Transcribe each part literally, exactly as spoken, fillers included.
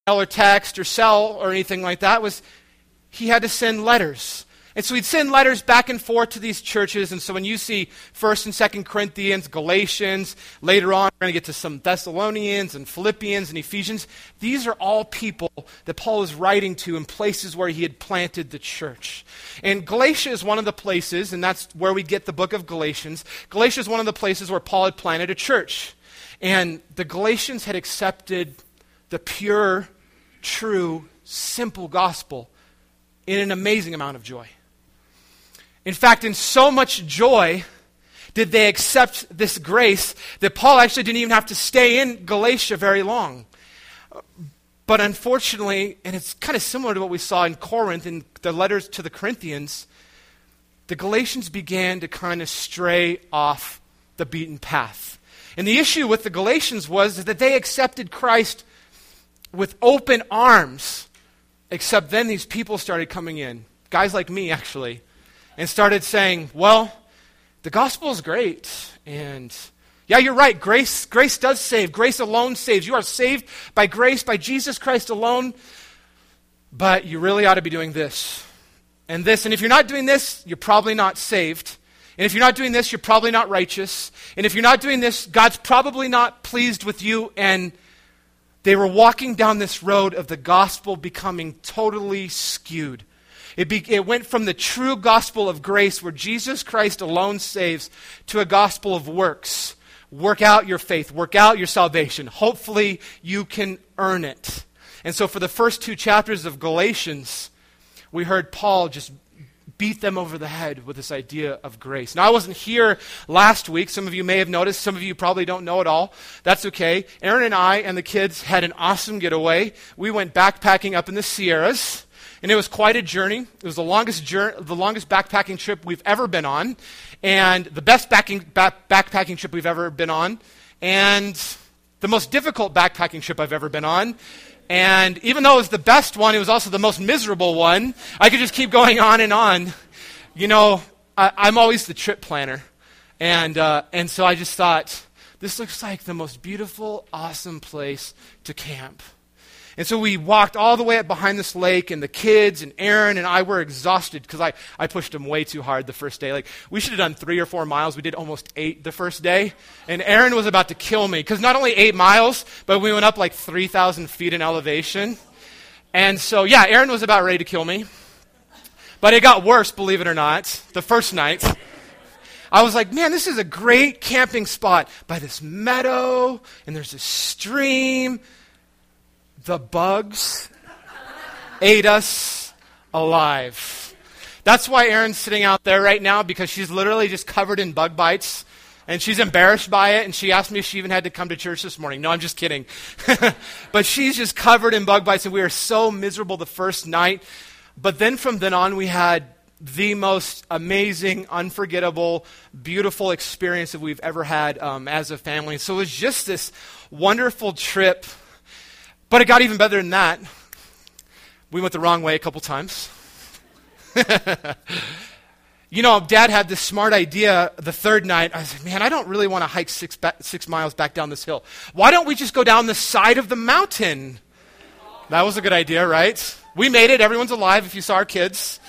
or text or cell or anything like that. It was he had to send letters. And so he'd send letters back and forth to these churches. And so when you see First and Second Corinthians, Galatians, later on we're going to get to some Thessalonians and Philippians and Ephesians. These are all people that Paul is writing to in places where he had planted the church. And Galatia is one of the places, and that's where we get the book of Galatians. Galatia is one of the places where Paul had planted a church. And the Galatians had accepted the pure, true, simple gospel in an amazing amount of joy. In fact, in so much joy did they accept this grace that Paul actually didn't even have to stay in Galatia very long. But unfortunately, and it's kind of similar to what we saw in Corinth in the letters to the Corinthians, the Galatians began to kind of stray off the beaten path. And the issue with the Galatians was that they accepted Christ with open arms, except then these people started coming in, guys like me actually, and started saying, well, the gospel is great, and yeah, you're right, grace, grace does save. Grace alone saves. You are saved by grace, by Jesus Christ alone, but you really ought to be doing this and this. And if you're not doing this, you're probably not saved. And if you're not doing this, you're probably not righteous. And if you're not doing this, God's probably not pleased with you. And they were walking down this road of the gospel becoming totally skewed. It, be, it went from the true gospel of grace where Jesus Christ alone saves to a gospel of works. Work out your faith. Work out your salvation. Hopefully you can earn it. And so for the first two chapters of Galatians, we heard Paul just beat them over the head with this idea of grace. Now, I wasn't here last week. Some of you may have noticed. Some of you probably don't know at all. That's okay. Aaron and I and the kids had an awesome getaway. We went backpacking up in the Sierras. And it was quite a journey. It was the longest journey, the longest backpacking trip we've ever been on, and the best backing, back, backpacking trip we've ever been on, and the most difficult backpacking trip I've ever been on. And even though it was the best one, it was also the most miserable one. I could just keep going on and on. You know, I, I'm always the trip planner, and uh, and so I just thought, this looks like the most beautiful, awesome place to camp. And so we walked all the way up behind this lake, and the kids and Aaron and I were exhausted because I, I pushed them way too hard the first day. Like, we should have done three or four miles. We did almost eight the first day. And Aaron was about to kill me because not only eight miles, but we went up like three thousand feet in elevation. And so, yeah, Aaron was about ready to kill me. But it got worse, believe it or not, the first night. I was like, man, this is a great camping spot by this meadow, and there's this stream. The bugs ate us alive. That's why Erin's sitting out there right now, because she's literally just covered in bug bites, and she's embarrassed by it, and she asked me if she even had to come to church this morning. No, I'm just kidding. But she's just covered in bug bites, and we were so miserable the first night. But then from then on, we had the most amazing, unforgettable, beautiful experience that we've ever had um, as a family. So it was just this wonderful trip. But it got even better than that. We went the wrong way a couple times. You know, Dad had this smart idea the third night. I said, man, I don't really want to hike six, ba- six miles back down this hill. Why don't we just go down the side of the mountain? That was a good idea, right? We made it. Everyone's alive if you saw our kids.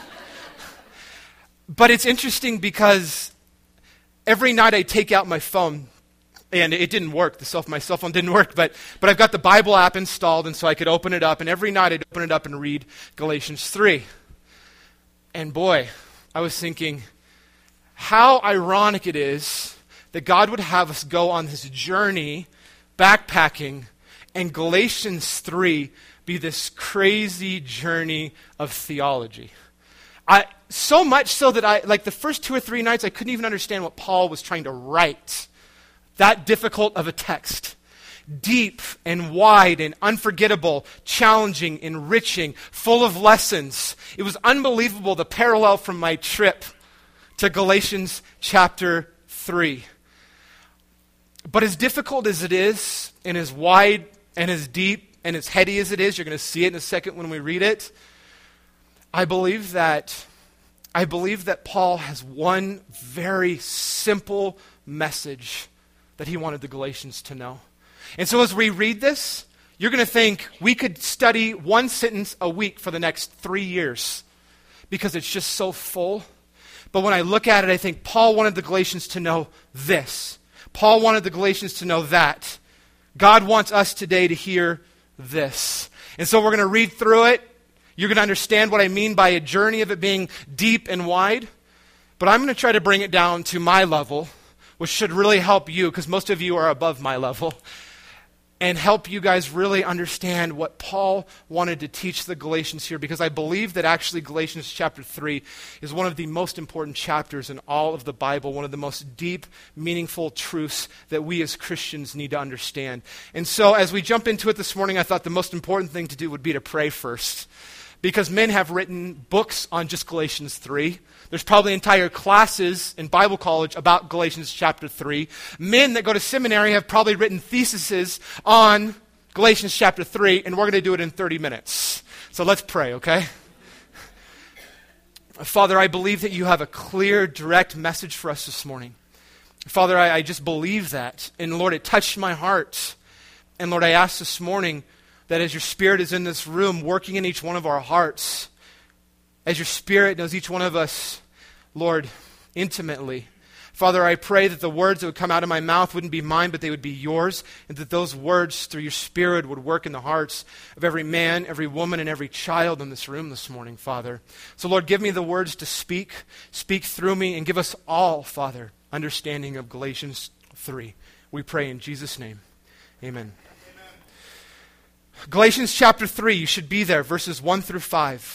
But it's interesting because every night I take out my phone. And it didn't work. The cell, my cell phone didn't work, but but I've got the Bible app installed, and so I could open it up, and every night I'd open it up and read Galatians three. And boy, I was thinking, how ironic it is that God would have us go on this journey, backpacking, and Galatians three be this crazy journey of theology. I so much so that I, like the first two or three nights, I couldn't even understand what Paul was trying to write. That difficult of a text. Deep and wide and unforgettable, challenging, enriching, full of lessons. It was unbelievable, the parallel from my trip to Galatians chapter three. But as difficult as it is, and as wide and as deep and as heady as it is, you're going to see it in a second when we read it, I believe that I believe that Paul has one very simple message that he wanted the Galatians to know. And so as we read this, you're going to think we could study one sentence a week for the next three years because it's just so full. But when I look at it, I think Paul wanted the Galatians to know this. Paul wanted the Galatians to know that. God wants us today to hear this. And so we're going to read through it. You're going to understand what I mean by a journey of it being deep and wide. But I'm going to try to bring it down to my level, which should really help you, because most of you are above my level, and help you guys really understand what Paul wanted to teach the Galatians here, because I believe that actually Galatians chapter three is one of the most important chapters in all of the Bible, one of the most deep, meaningful truths that we as Christians need to understand. And so as we jump into it this morning, I thought the most important thing to do would be to pray first, because men have written books on just Galatians three. There's probably entire classes in Bible college about Galatians chapter three. Men that go to seminary have probably written theses on Galatians chapter three, and we're going to do it in thirty minutes. So let's pray, okay? Father, I believe that you have a clear, direct message for us this morning. Father, I, I just believe that. And Lord, it touched my heart. And Lord, I ask this morning that as your Spirit is in this room, working in each one of our hearts, as your Spirit knows each one of us, Lord, intimately. Father, I pray that the words that would come out of my mouth wouldn't be mine, but they would be yours, and that those words through your Spirit would work in the hearts of every man, every woman, and every child in this room this morning, Father. So, Lord, give me the words to speak. Speak through me, and give us all, Father, understanding of Galatians three. We pray in Jesus' name. Amen. Galatians chapter three, you should be there, verses one through five.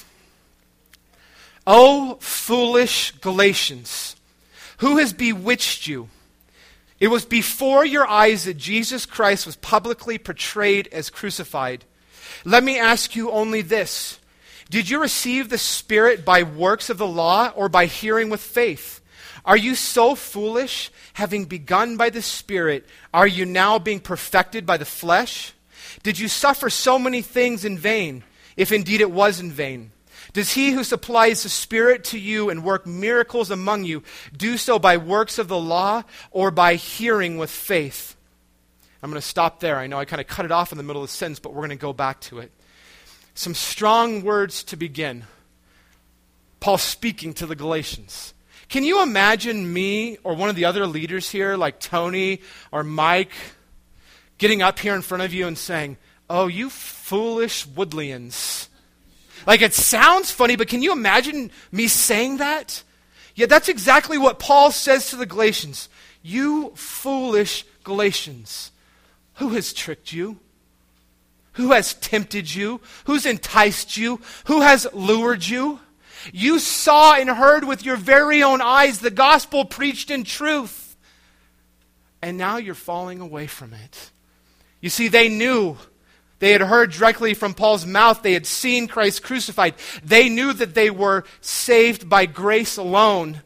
O foolish Galatians, who has bewitched you? It was before your eyes that Jesus Christ was publicly portrayed as crucified. Let me ask you only this. Did you receive the Spirit by works of the law or by hearing with faith? Are you so foolish? Having begun by the Spirit, are you now being perfected by the flesh? Did you suffer so many things in vain, if indeed it was in vain? Does he who supplies the Spirit to you and work miracles among you do so by works of the law or by hearing with faith? I'm going to stop there. I know I kind of cut it off in the middle of the sentence, but we're going to go back to it. Some strong words to begin. Paul speaking to the Galatians. Can you imagine me or one of the other leaders here, like Tony or Mike, getting up here in front of you and saying, "Oh, you foolish Woodleyans." Like, it sounds funny, but can you imagine me saying that? Yeah, that's exactly what Paul says to the Galatians. You foolish Galatians. Who has tricked you? Who has tempted you? Who's enticed you? Who has lured you? You saw and heard with your very own eyes the gospel preached in truth. And now you're falling away from it. You see, they knew. They had heard directly from Paul's mouth. They had seen Christ crucified. They knew that they were saved by grace alone.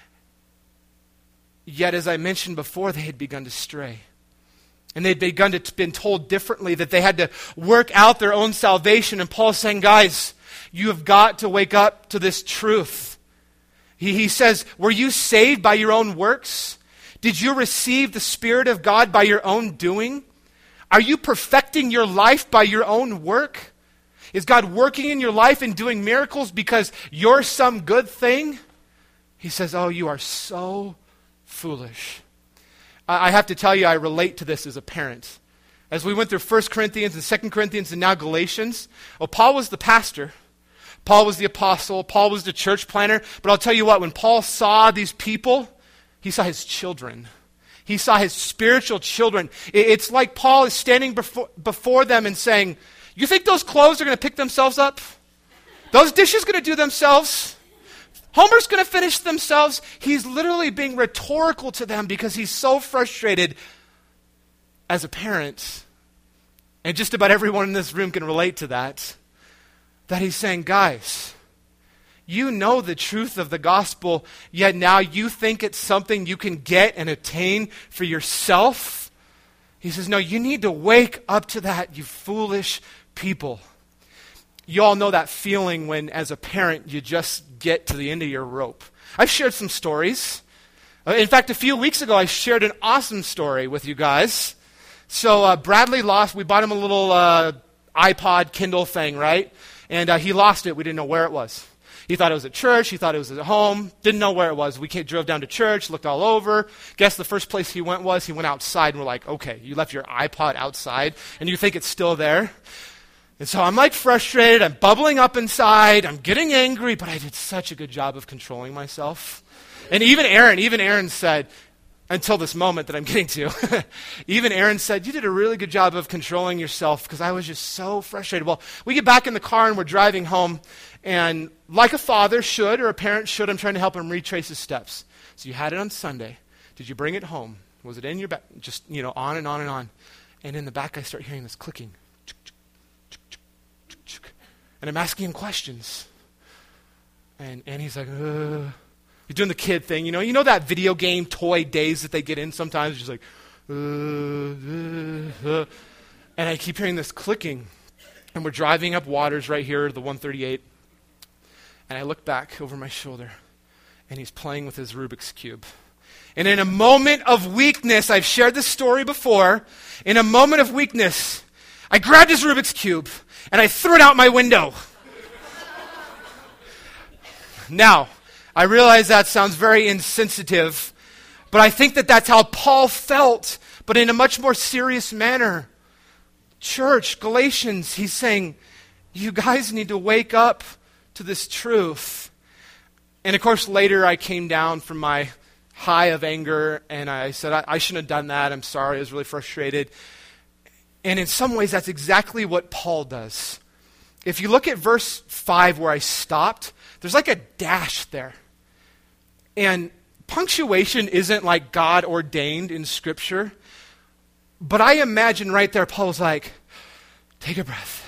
Yet, as I mentioned before, they had begun to stray. And they'd begun to been told differently, that they had to work out their own salvation. And Paul's saying, guys, you have got to wake up to this truth. He, he says, were you saved by your own works? Did you receive the Spirit of God by your own doing? Are you perfecting your life by your own work? Is God working in your life and doing miracles because you're some good thing? He says, oh, you are so foolish. I have to tell you, I relate to this as a parent. As we went through First Corinthians and Second Corinthians and now Galatians, well, Paul was the pastor. Paul was the apostle. Paul was the church planner. But I'll tell you what, when Paul saw these people, he saw his children. He saw his spiritual children. It's like Paul is standing before, before them and saying, you think those clothes are going to pick themselves up? Those dishes going to do themselves? Homer's going to finish themselves? He's literally being rhetorical to them because he's so frustrated as a parent. And just about everyone in this room can relate to that. That he's saying, guys, you know the truth of the gospel, yet now you think it's something you can get and attain for yourself? He says, no, you need to wake up to that, you foolish people. You all know that feeling when, as a parent, you just get to the end of your rope. I've shared some stories. In fact, a few weeks ago, I shared an awesome story with you guys. So uh, Bradley lost, we bought him a little uh, iPod Kindle thing, right? And uh, he lost it. We didn't know where it was. He thought it was at church. He thought it was at home. Didn't know where it was. We came, drove down to church, looked all over. Guess the first place he went was, he went outside, and we're like, okay, you left your iPod outside, and you think it's still there? And so I'm like frustrated. I'm bubbling up inside. I'm getting angry, but I did such a good job of controlling myself. And even Aaron, even Aaron said, until this moment that I'm getting to, even Aaron said, you did a really good job of controlling yourself, because I was just so frustrated. Well, we get back in the car and we're driving home, and like a father should or a parent should, I'm trying to help him retrace his steps. So you had it on Sunday. Did you bring it home? Was it in your back? Just, you know, on and on and on. And in the back I start hearing this clicking. And I'm asking him questions. And, and he's like, uh. He's doing the kid thing, you know. You know that video game toy daze that they get in sometimes? Just like, uh, uh, uh. And I keep hearing this clicking. And we're driving up Waters right here, the one thirty-eight. And I look back over my shoulder, and he's playing with his Rubik's Cube. And in a moment of weakness, I've shared this story before, in a moment of weakness, I grabbed his Rubik's Cube, and I threw it out my window. Now, I realize that sounds very insensitive, but I think that that's how Paul felt, but in a much more serious manner. Church, Galatians, he's saying, you guys need to wake up to this truth. And of course, later I came down from my high of anger, and I said, I, I shouldn't have done that. I'm sorry. I was really frustrated. And in some ways, that's exactly what Paul does. If you look at verse five where I stopped, there's like a dash there. And punctuation isn't like God ordained in Scripture. But I imagine right there, Paul's like, take a breath.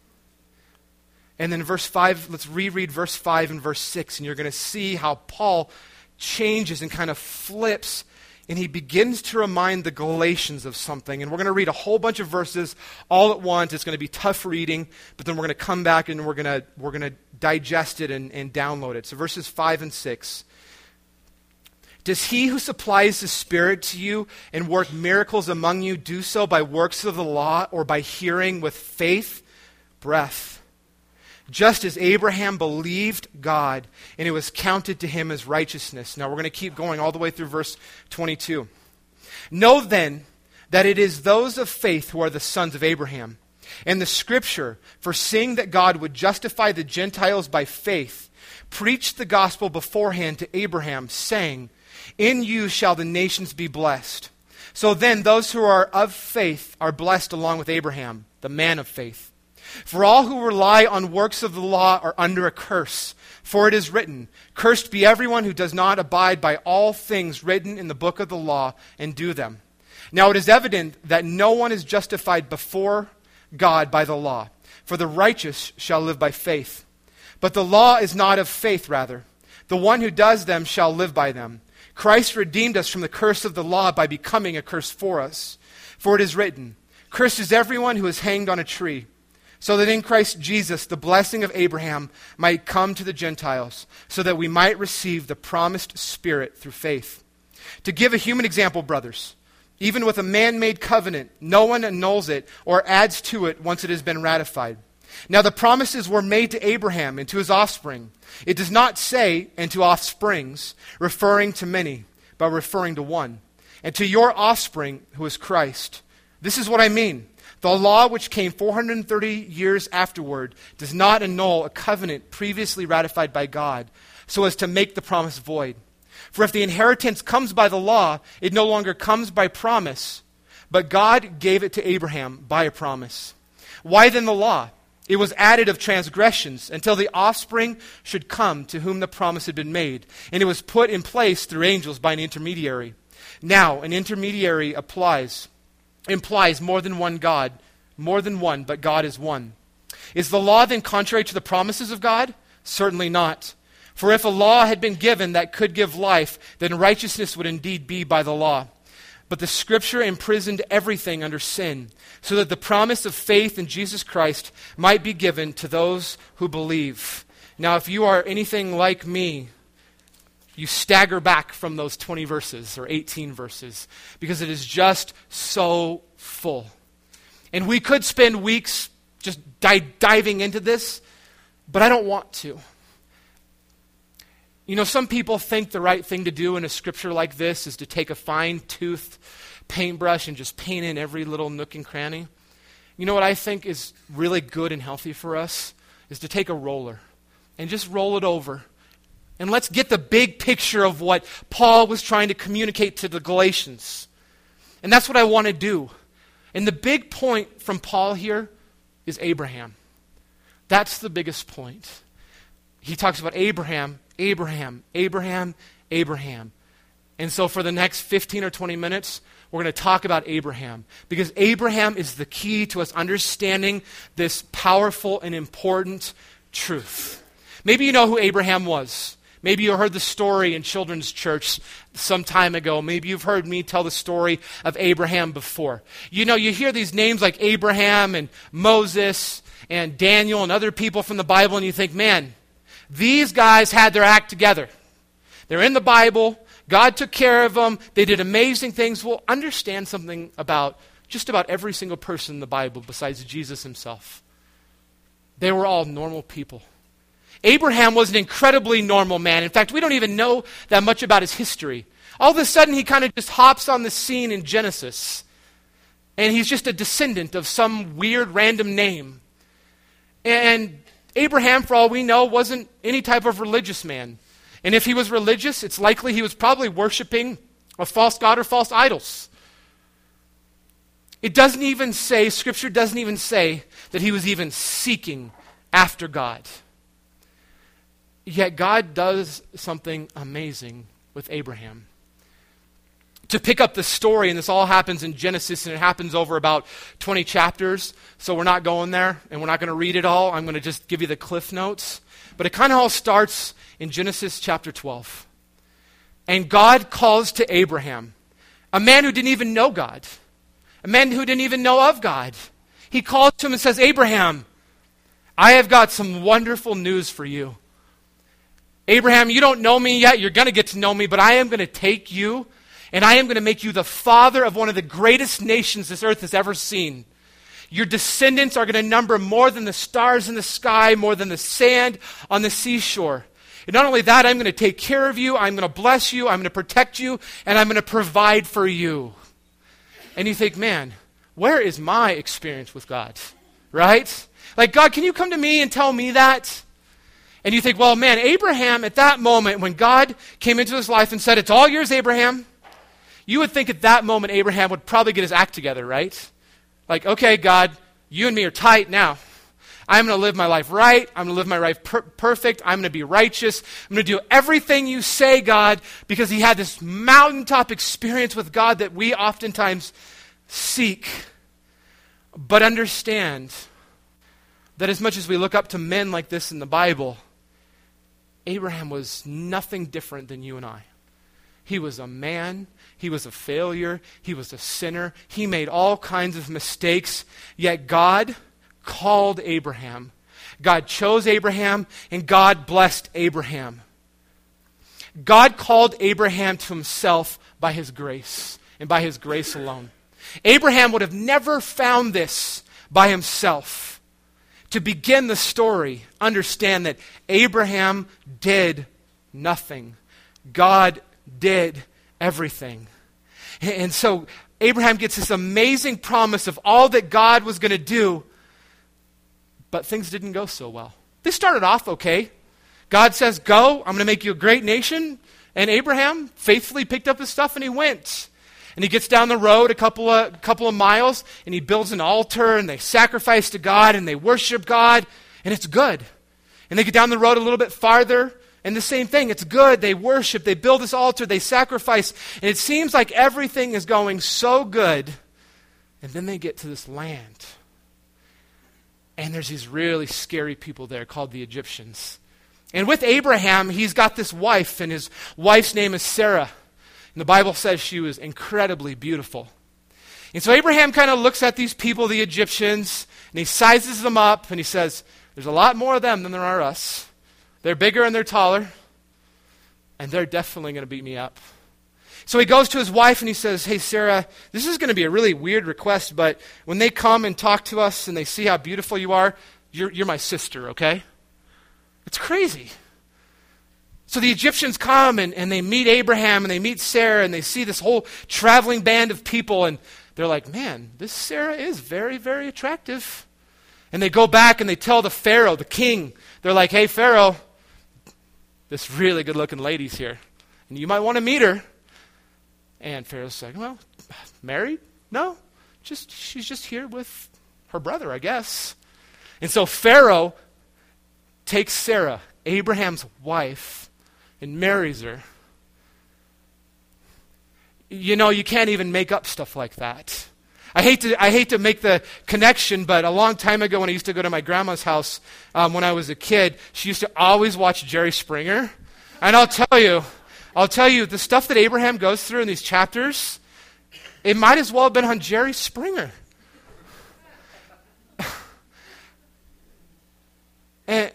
And then verse five, let's reread verse five and verse six, and you're going to see how Paul changes and kind of flips, and he begins to remind the Galatians of something. And we're going to read a whole bunch of verses all at once. It's going to be tough reading, but then we're going to come back and we're going to we're going to digest it and, and download it. So verses five and six. Does he who supplies the Spirit to you and work miracles among you do so by works of the law or by hearing with faith? Breath. Just as Abraham believed God, and it was counted to him as righteousness. Now we're going to keep going all the way through verse twenty-two. Know then that it is those of faith who are the sons of Abraham. And the Scripture, foreseeing that God would justify the Gentiles by faith, preached the gospel beforehand to Abraham, saying, in you shall the nations be blessed. So then those who are of faith are blessed along with Abraham, the man of faith. For all who rely on works of the law are under a curse. For it is written, cursed be everyone who does not abide by all things written in the book of the law and do them. Now it is evident that no one is justified before God by the law, for the righteous shall live by faith. But the law is not of faith, rather. The one who does them shall live by them. Christ redeemed us from the curse of the law by becoming a curse for us. For it is written, cursed is everyone who is hanged on a tree, so that in Christ Jesus the blessing of Abraham might come to the Gentiles, so that we might receive the promised Spirit through faith. To give a human example, brothers, even with a man-made covenant, no one annuls it or adds to it once it has been ratified. Now the promises were made to Abraham and to his offspring. It does not say, and to offsprings, referring to many, but referring to one, and to your offspring, who is Christ. This is what I mean. The law, which came four hundred thirty years afterward, does not annul a covenant previously ratified by God, so as to make the promise void. For if the inheritance comes by the law, it no longer comes by promise, but God gave it to Abraham by a promise. Why then the law? It was added of transgressions until the offspring should come to whom the promise had been made, and it was put in place through angels by an intermediary. Now, an intermediary applies, implies more than one God, more than one, but God is one. Is the law then contrary to the promises of God? Certainly not. For if a law had been given that could give life, then righteousness would indeed be by the law. But the Scripture imprisoned everything under sin, so that the promise of faith in Jesus Christ might be given to those who believe. Now, if you are anything like me, you stagger back from those twenty verses or eighteen verses because it is just so full. And we could spend weeks just di- diving into this, but I don't want to. You know, some people think the right thing to do in a scripture like this is to take a fine-toothed paintbrush and just paint in every little nook and cranny. You know what I think is really good and healthy for us is to take a roller and just roll it over. And let's get the big picture of what Paul was trying to communicate to the Galatians. And that's what I want to do. And the big point from Paul here is Abraham. That's the biggest point. He talks about Abraham, Abraham, Abraham, Abraham. And so for the next fifteen or twenty minutes, we're going to talk about Abraham. Because Abraham is the key to us understanding this powerful and important truth. Maybe you know who Abraham was. Maybe you heard the story in children's church some time ago. Maybe you've heard me tell the story of Abraham before. You know, you hear these names like Abraham and Moses and Daniel and other people from the Bible, and you think, man, these guys had their act together. They're in the Bible. God took care of them. They did amazing things. We'll understand something about just about every single person in the Bible besides Jesus himself. They were all normal people. Abraham was an incredibly normal man. In fact, we don't even know that much about his history. All of a sudden, he kind of just hops on the scene in Genesis. And he's just a descendant of some weird random name. And Abraham, for all we know, wasn't any type of religious man. And if he was religious, it's likely he was probably worshiping a false god or false idols. It doesn't even say, Scripture doesn't even say that he was even seeking after God. Yet God does something amazing with Abraham. To pick up the story, and this all happens in Genesis, and it happens over about twenty chapters, so we're not going there, and we're not going to read it all. I'm going to just give you the cliff notes. But it kind of all starts in Genesis chapter twelve. And God calls to Abraham, a man who didn't even know God, a man who didn't even know of God. He calls to him and says, Abraham, I have got some wonderful news for you. Abraham, you don't know me yet. You're going to get to know me, but I am going to take you, and I am going to make you the father of one of the greatest nations this earth has ever seen. Your descendants are going to number more than the stars in the sky, more than the sand on the seashore. And not only that, I'm going to take care of you, I'm going to bless you, I'm going to protect you, and I'm going to provide for you. And you think, man, where is my experience with God? Right? Like, God, can you come to me and tell me that? And you think, well, man, Abraham, at that moment, when God came into his life and said, it's all yours, Abraham, you would think at that moment Abraham would probably get his act together, right? Like, okay, God, you and me are tight now. I'm going to live my life right. I'm going to live my life per- perfect. I'm going to be righteous. I'm going to do everything you say, God, because he had this mountaintop experience with God that we oftentimes seek. But understand that as much as we look up to men like this in the Bible, Abraham was nothing different than you and I. He was a man. He was a failure. He was a sinner. He made all kinds of mistakes. Yet God called Abraham. God chose Abraham, and God blessed Abraham. God called Abraham to himself by his grace, and by his grace alone. Abraham would have never found this by himself. To begin the story, understand that Abraham did nothing. God did everything. And so Abraham gets this amazing promise of all that God was going to do, but things didn't go so well. They started off okay. God says, go, I'm going to make you a great nation. And Abraham faithfully picked up his stuff and he went. And he gets down the road a couple of, couple of miles, and he builds an altar, and they sacrifice to God, and they worship God, and it's good. And they get down the road a little bit farther, and the same thing, it's good. They worship, they build this altar, they sacrifice, and it seems like everything is going so good. And then they get to this land, and there's these really scary people there called the Egyptians. And with Abraham, he's got this wife, and his wife's name is Sarah. And the Bible says she was incredibly beautiful. And so Abraham kind of looks at these people, the Egyptians, and he sizes them up, and he says, there's a lot more of them than there are us. They're bigger and they're taller. and they're definitely going to beat me up. So he goes to his wife and he says, hey, Sarah, this is going to be a really weird request, but when they come and talk to us and they see how beautiful you are, you're, you're my sister, okay? It's crazy. So the Egyptians come and, and they meet Abraham and they meet Sarah and they see this whole traveling band of people and they're like, man, this Sarah is very, very attractive. And they go back and they tell the Pharaoh, the king, they're like, hey, Pharaoh, this really good-looking lady's here, and you might want to meet her. And Pharaoh's like, well, married? No, just she's just here with her brother, I guess. And so Pharaoh takes Sarah, Abraham's wife, and marries her. You know, you can't even make up stuff like that. I hate to I hate to make the connection, but a long time ago when I used to go to my grandma's house um, when I was a kid, she used to always watch Jerry Springer. And I'll tell you, I'll tell you, the stuff that Abraham goes through in these chapters, it might as well have been on Jerry Springer. and,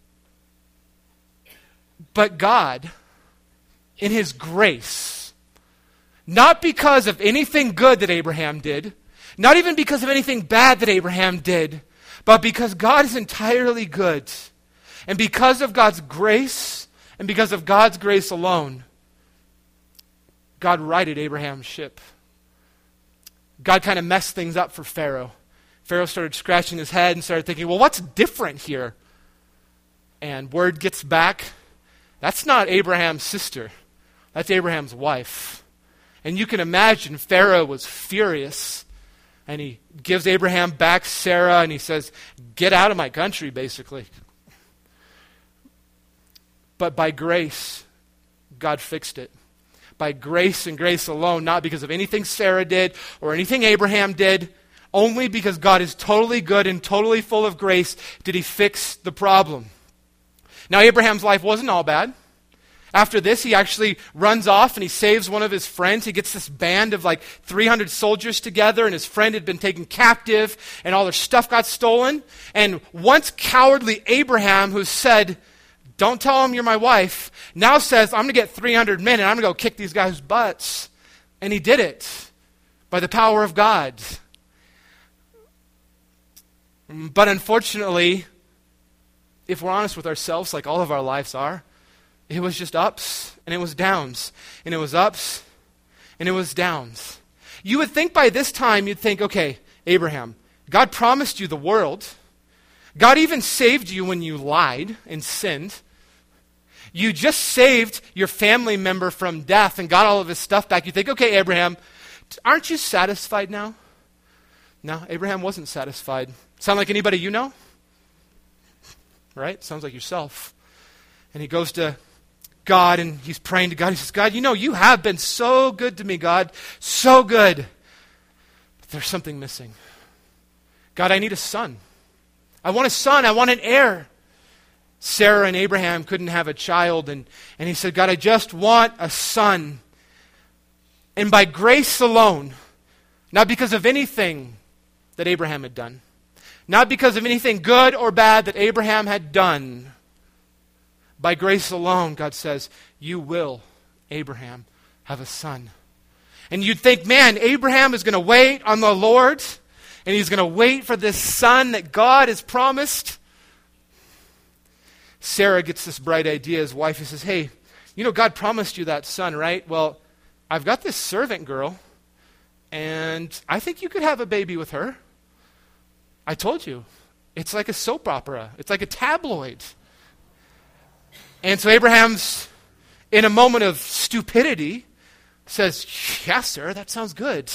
but God, in his grace, not because of anything good that Abraham did, not even because of anything bad that Abraham did, but because God is entirely good. And because of God's grace, and because of God's grace alone, God righted Abraham's ship. God kind of messed things up for Pharaoh. Pharaoh started scratching his head and started thinking, well, what's different here? And word gets back, that's not Abraham's sister. That's Abraham's wife. And you can imagine Pharaoh was furious. And he gives Abraham back Sarah and he says, get out of my country, basically. But by grace, God fixed it. By grace and grace alone, not because of anything Sarah did or anything Abraham did, only because God is totally good and totally full of grace did he fix the problem. Now, Abraham's life wasn't all bad. After this, he actually runs off and he saves one of his friends. He gets this band of like three hundred soldiers together, and his friend had been taken captive, and all their stuff got stolen. And once cowardly Abraham, who said, don't tell him you're my wife, now says, I'm going to get three hundred men and I'm going to go kick these guys' butts. And he did it by the power of God. But unfortunately, if we're honest with ourselves, like all of our lives are, it was just ups and it was downs. And it was ups and it was downs. You would think by this time, you'd think, okay, Abraham, God promised you the world. God even saved you when you lied and sinned. You just saved your family member from death and got all of his stuff back. You think, okay, Abraham, aren't you satisfied now? No, Abraham wasn't satisfied. Sound like anybody you know? Right? Sounds like yourself. And he goes to God and he's praying to God. He says, God, you know, you have been so good to me, God. So good. But there's something missing. God, I need a son. I want a son. I want an heir. Sarah and Abraham couldn't have a child. And, and he said, God, I just want a son. And by grace alone, not because of anything that Abraham had done, not because of anything good or bad that Abraham had done, by grace alone, God says, you will, Abraham, have a son. And you'd think, man, Abraham is going to wait on the Lord, and he's going to wait for this son that God has promised. Sarah gets this bright idea. His wife, he says, hey, you know, God promised you that son, right? Well, I've got this servant girl, and I think you could have a baby with her. I told you. It's like a soap opera. It's like a tabloid. And so Abraham's, in a moment of stupidity, says, yeah, sir, that sounds good.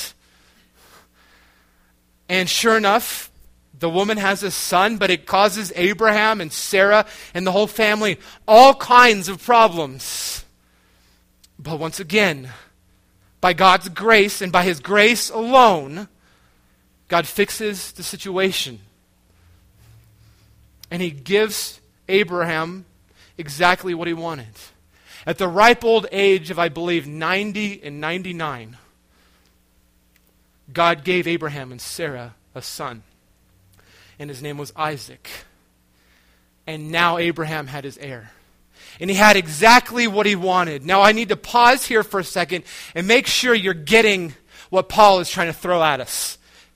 And sure enough, the woman has a son, but it causes Abraham and Sarah and the whole family all kinds of problems. But once again, by God's grace and by his grace alone, God fixes the situation. And he gives Abraham exactly what he wanted. At the ripe old age of, I believe, ninety and ninety-nine, God gave Abraham and Sarah a son. And his name was Isaac. And now Abraham had his heir. And he had exactly what he wanted. Now I need to pause here for a second and make sure you're getting what Paul is trying to throw at us.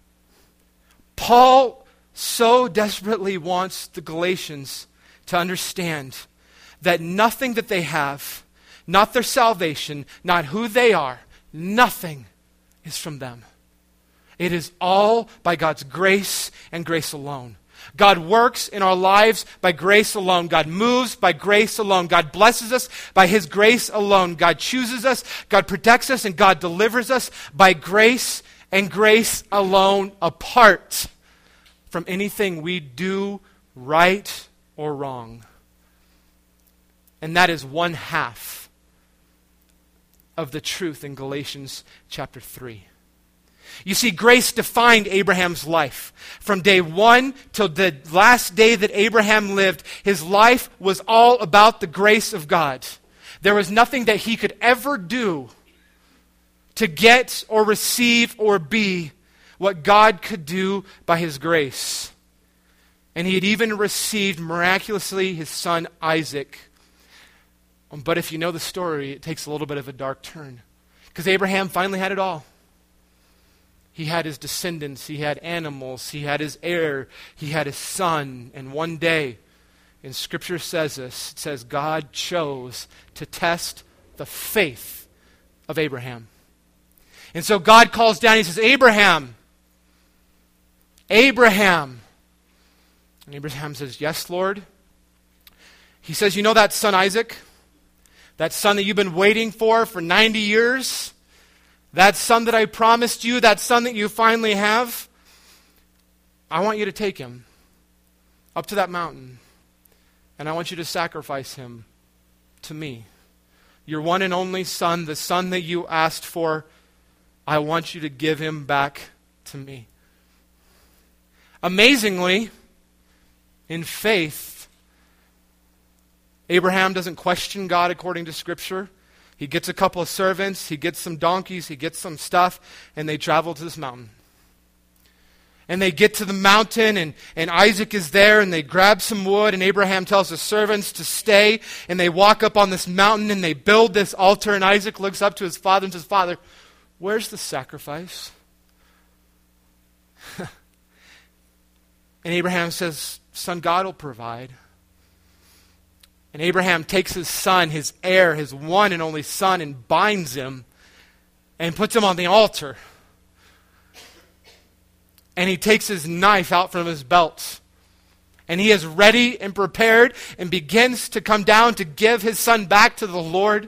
Paul so desperately wants the Galatians to understand that nothing that they have, not their salvation, not who they are, nothing is from them. It is all by God's grace and grace alone. God works in our lives by grace alone. God moves by grace alone. God blesses us by his grace alone. God chooses us, God protects us, and God delivers us by grace and grace alone, apart from anything we do right or wrong. And that is one half of the truth in Galatians chapter three. You see, grace defined Abraham's life. From day one till the last day that Abraham lived, his life was all about the grace of God. There was nothing that he could ever do to get or receive or be what God could do by his grace. And he had even received miraculously his son Isaac. But if you know the story, it takes a little bit of a dark turn. Because Abraham finally had it all. He had his descendants, he had animals, he had his heir, he had his son. And one day, and Scripture says this, it says God chose to test the faith of Abraham. And so God calls down, he says, Abraham, Abraham. And Abraham says, yes, Lord. He says, you know that son Isaac? That son that you've been waiting for for ninety years? That son that I promised you, that son that you finally have, I want you to take him up to that mountain, and I want you to sacrifice him to me. Your one and only son, the son that you asked for, I want you to give him back to me. Amazingly, in faith, Abraham doesn't question God according to Scripture. He gets a couple of servants, he gets some donkeys, he gets some stuff, and they travel to this mountain. And they get to the mountain, and, and Isaac is there, and they grab some wood, and Abraham tells the servants to stay, and they walk up on this mountain, and they build this altar, and Isaac looks up to his father and says, Father, where's the sacrifice? And Abraham says, Son, God will provide. And Abraham takes his son, his heir, his one and only son, and binds him and puts him on the altar. And he takes his knife out from his belt. And he is ready and prepared and begins to come down to give his son back to the Lord.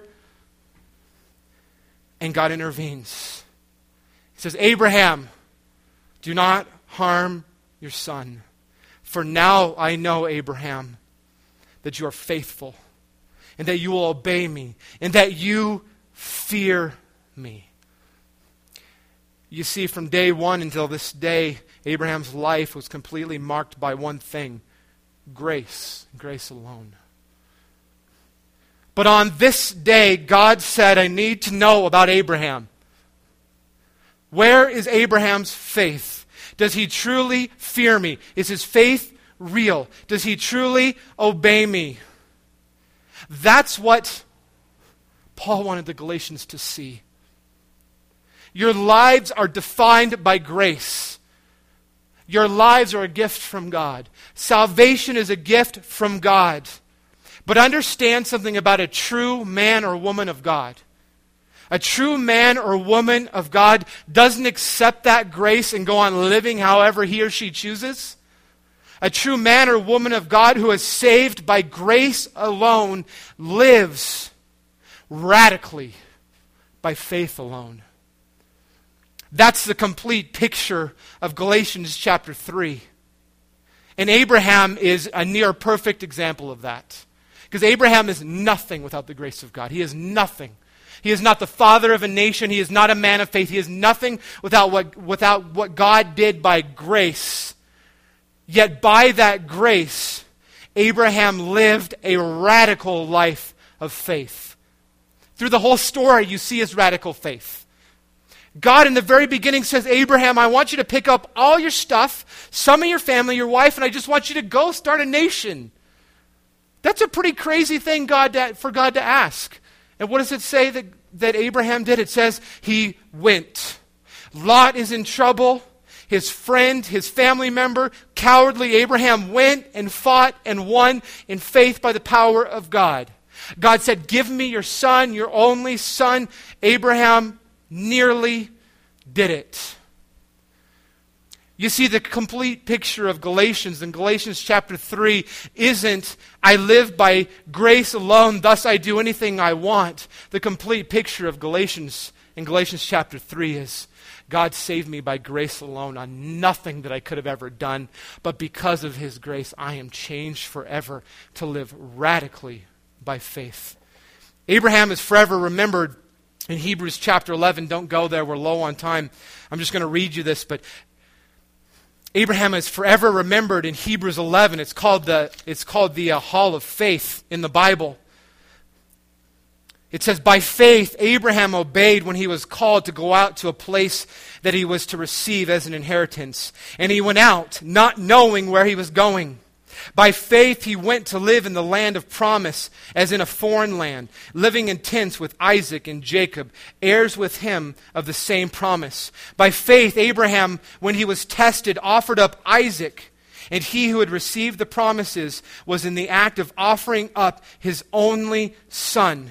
And God intervenes. He says, Abraham, do not harm your son. For now I know, Abraham, that you are faithful, and that you will obey me, and that you fear me. You see, from day one until this day, Abraham's life was completely marked by one thing: grace, grace alone. But on this day, God said, I need to know about Abraham. Where is Abraham's faith? Does he truly fear me? Is his faith real? Does he truly obey me? That's what Paul wanted the Galatians to see. Your lives are defined by grace. Your lives are a gift from God. Salvation is a gift from God. But understand something about a true man or woman of God. A true man or woman of God doesn't accept that grace and go on living however he or she chooses. A true man or woman of God who is saved by grace alone lives radically by faith alone. That's the complete picture of Galatians chapter three. And Abraham is a near perfect example of that. Because Abraham is nothing without the grace of God. He is nothing. He is not the father of a nation. He is not a man of faith. He is nothing without what, without what God did by grace. Yet by that grace, Abraham lived a radical life of faith. Through the whole story, you see his radical faith. God in the very beginning says, Abraham, I want you to pick up all your stuff, some of your family, your wife, and I just want you to go start a nation. That's a pretty crazy thing God to, for God to ask. And what does it say that, that Abraham did? It says he went. Lot is in trouble. His friend, his family member, cowardly Abraham went and fought and won in faith by the power of God. God said, give me your son, your only son. Abraham nearly did it. You see, the complete picture of Galatians in Galatians chapter three isn't, I live by grace alone, thus I do anything I want. The complete picture of Galatians in Galatians chapter three is, God saved me by grace alone on nothing that I could have ever done, but because of his grace, I am changed forever to live radically by faith. Abraham is forever remembered in Hebrews chapter eleven. Don't go there, we're low on time. I'm just going to read you this, but Abraham is forever remembered in Hebrews eleven. It's called the, it's called the uh, Hall of Faith in the Bible. It says, by faith, Abraham obeyed when he was called to go out to a place that he was to receive as an inheritance. And he went out, not knowing where he was going. By faith, he went to live in the land of promise, as in a foreign land, living in tents with Isaac and Jacob, heirs with him of the same promise. By faith, Abraham, when he was tested, offered up Isaac, and he who had received the promises was in the act of offering up his only son.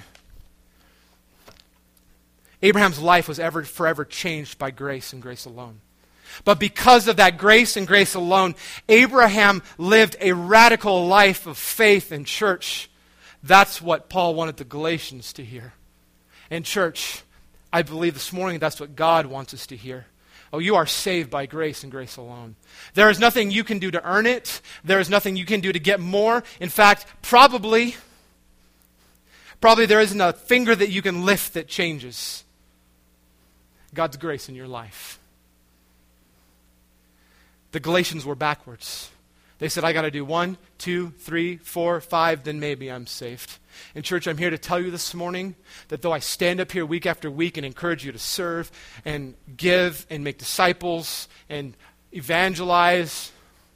Abraham's life was ever forever changed by grace and grace alone. But because of that grace and grace alone, Abraham lived a radical life of faith in church. That's what Paul wanted the Galatians to hear. And church, I believe this morning that's what God wants us to hear. Oh, you are saved by grace and grace alone. There is nothing you can do to earn it. There is nothing you can do to get more. In fact, probably, probably there isn't a finger that you can lift that changes God's grace in your life. The Galatians were backwards. They said, I got to do one, two, three, four, five, then maybe I'm saved. And church, I'm here to tell you this morning that though I stand up here week after week and encourage you to serve and give and make disciples and evangelize,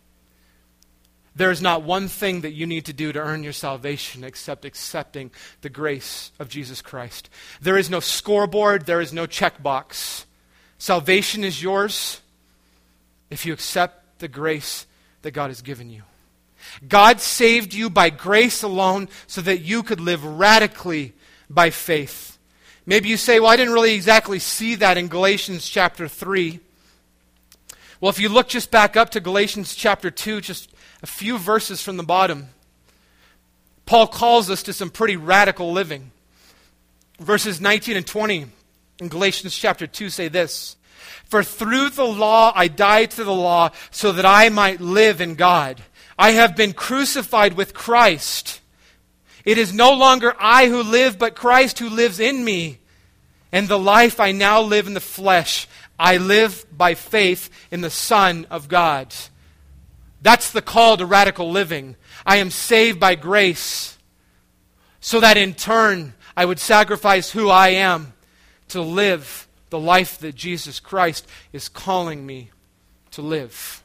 there is not one thing that you need to do to earn your salvation except accepting the grace of Jesus Christ. There is no scoreboard. There is no checkbox. Salvation is yours if you accept the grace that God has given you. God saved you by grace alone so that you could live radically by faith. Maybe you say, well, I didn't really exactly see that in Galatians chapter three. Well, if you look just back up to Galatians chapter two, just a few verses from the bottom, Paul calls us to some pretty radical living. Verses nineteen and twenty in Galatians chapter two say this, for through the law I died to the law so that I might live in God. I have been crucified with Christ. It is no longer I who live, but Christ who lives in me. And the life I now live in the flesh, I live by faith in the Son of God. That's the call to radical living. I am saved by grace so that in turn I would sacrifice who I am to live the life that Jesus Christ is calling me to live.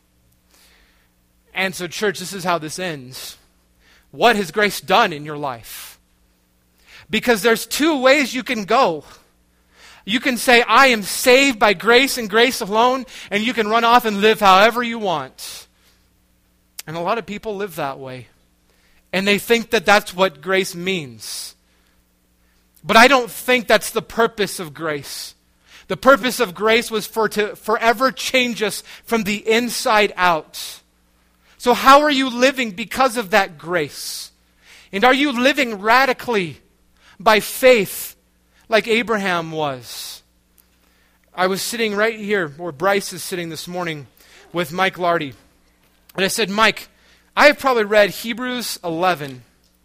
And so, church, this is how this ends. What has grace done in your life? Because there's two ways you can go. You can say, I am saved by grace and grace alone, and you can run off and live however you want. And a lot of people live that way. And they think that that's what grace means. But I don't think that's the purpose of grace. The purpose of grace was for to forever change us from the inside out. So how are you living because of that grace? And are you living radically by faith like Abraham was? I was sitting right here where Bryce is sitting this morning with Mike Lardy. And I said, Mike, I have probably read Hebrews eleven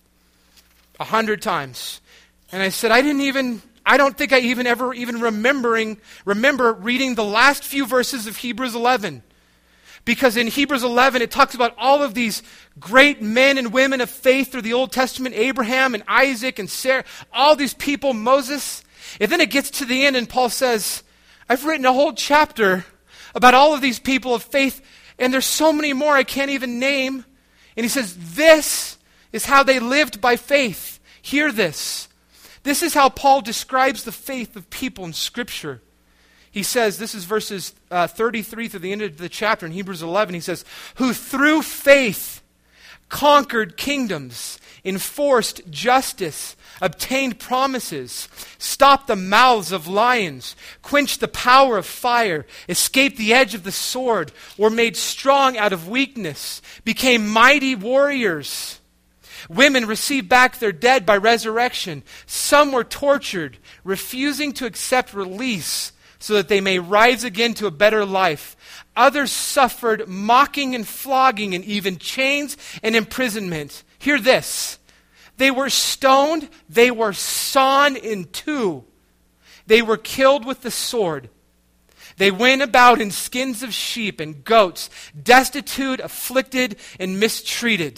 a hundred times. And I said, I didn't even... I don't think I even ever even remembering remember reading the last few verses of Hebrews eleven. Because in Hebrews eleven, it talks about all of these great men and women of faith through the Old Testament, Abraham and Isaac and Sarah, all these people, Moses. And then it gets to the end and Paul says, I've written a whole chapter about all of these people of faith, and there's so many more I can't even name. And he says, this is how they lived by faith. Hear this. This is how Paul describes the faith of people in Scripture. He says, this is verses uh, thirty-three through the end of the chapter in Hebrews eleven. He says, who through faith conquered kingdoms, enforced justice, obtained promises, stopped the mouths of lions, quenched the power of fire, escaped the edge of the sword, were made strong out of weakness, became mighty warriors. Women received back their dead by resurrection. Some were tortured, refusing to accept release so that they may rise again to a better life. Others suffered mocking and flogging and even chains and imprisonment. Hear this. They were stoned. They were sawn in two. They were killed with the sword. They went about in skins of sheep and goats, destitute, afflicted, and mistreated.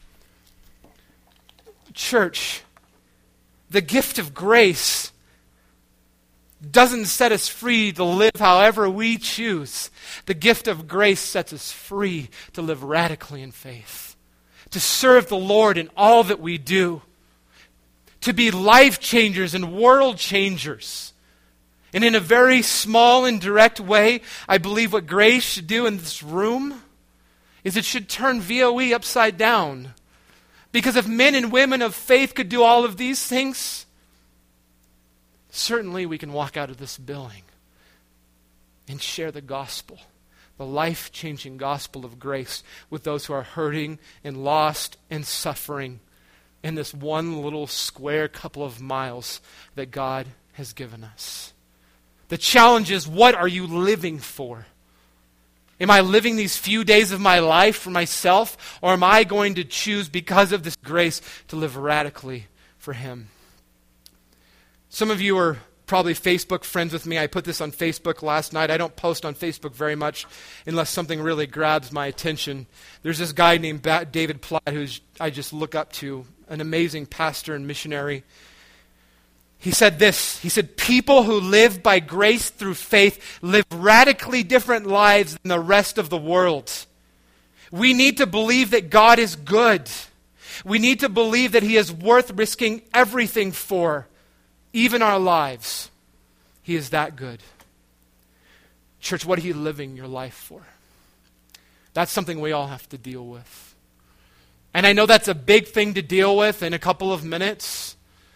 Church, the gift of grace doesn't set us free to live however we choose. The gift of grace sets us free to live radically in faith, to serve the Lord in all that we do, to be life changers and world changers. And in a very small and direct way, I believe what grace should do in this room is it should turn V O E upside down. Because if men and women of faith could do all of these things, certainly we can walk out of this building and share the gospel, the life-changing gospel of grace with those who are hurting and lost and suffering in this one little square couple of miles that God has given us. The challenge is, what are you living for? Am I living these few days of my life for myself, or am I going to choose, because of this grace, to live radically for Him? Some of you are probably Facebook friends with me. I put this on Facebook last night. I don't post on Facebook very much unless something really grabs my attention. There's this guy named David Platt who I just look up to, an amazing pastor and missionary. He said this, he said, people who live by grace through faith live radically different lives than the rest of the world. We need to believe that God is good. We need to believe that He is worth risking everything for, even our lives. He is that good. Church, what are you living your life for? That's something we all have to deal with. And I know that's a big thing to deal with in a couple of minutes.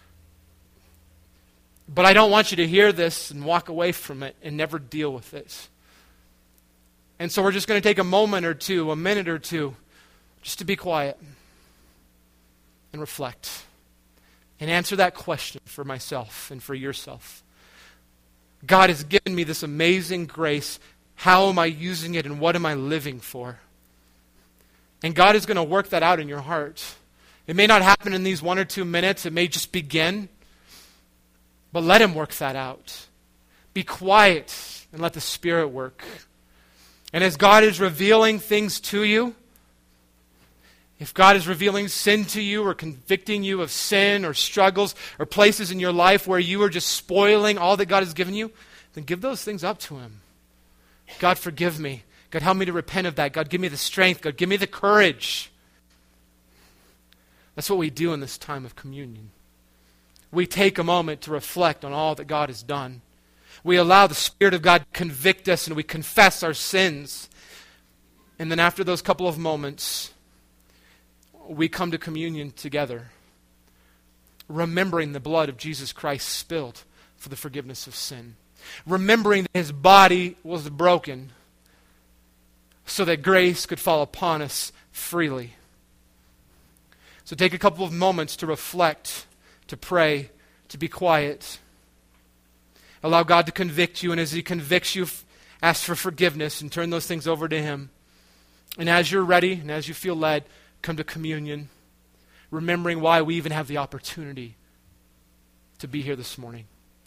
But I don't want you to hear this and walk away from it and never deal with it. And so we're just going to take a moment or two, a minute or two, just to be quiet and reflect and answer that question for myself and for yourself. God has given me this amazing grace. How am I using it, and what am I living for? And God is going to work that out in your heart. It may not happen in these one or two minutes. It may just begin. But let Him work that out. Be quiet and let the Spirit work. And as God is revealing things to you, if God is revealing sin to you or convicting you of sin or struggles or places in your life where you are just spoiling all that God has given you, then give those things up to Him. God, forgive me. God, help me to repent of that. God, give me the strength. God, give me the courage. That's what we do in this time of communion. We take a moment to reflect on all that God has done. We allow the Spirit of God to convict us, and we confess our sins. And then after those couple of moments, we come to communion together, remembering the blood of Jesus Christ spilled for the forgiveness of sin. Remembering that His body was broken so that grace could fall upon us freely. So take a couple of moments to reflect, to pray, to be quiet. Allow God to convict you, and as He convicts you, ask for forgiveness and turn those things over to Him. And as you're ready and as you feel led, come to communion, remembering why we even have the opportunity to be here this morning.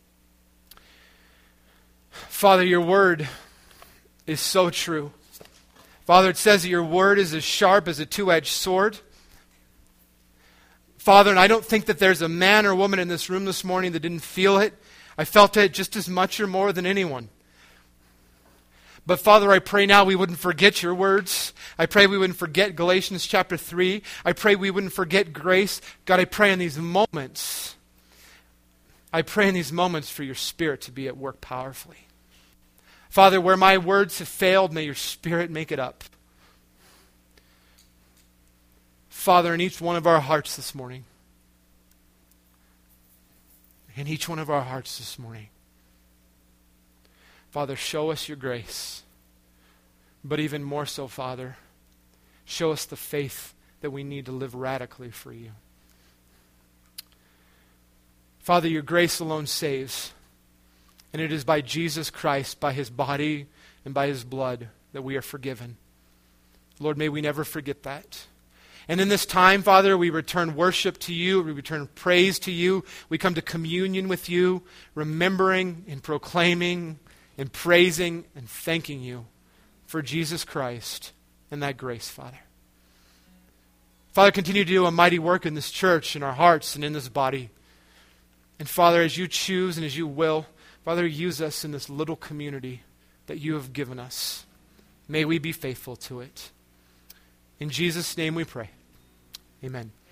Father, your word is so true. Father, it says that your word is as sharp as a two-edged sword. Father, and I don't think that there's a man or woman in this room this morning that didn't feel it. I felt it just as much or more than anyone. But Father, I pray now we wouldn't forget your words. I pray we wouldn't forget Galatians chapter three. I pray we wouldn't forget grace. God, I pray in these moments, I pray in these moments for your Spirit to be at work powerfully. Father, where my words have failed, may your Spirit make it up. Father, in each one of our hearts this morning, in each one of our hearts this morning, Father, show us your grace. But even more so, Father, show us the faith that we need to live radically for you. Father, your grace alone saves. And it is by Jesus Christ, by his body and by his blood, that we are forgiven. Lord, may we never forget that. And in this time, Father, we return worship to you. We return praise to you. We come to communion with you, remembering and proclaiming and praising and thanking you for Jesus Christ and that grace, Father. Father, continue to do a mighty work in this church, in our hearts, and in this body. And Father, as you choose and as you will, Father, use us in this little community that you have given us. May we be faithful to it. In Jesus' name we pray. Amen.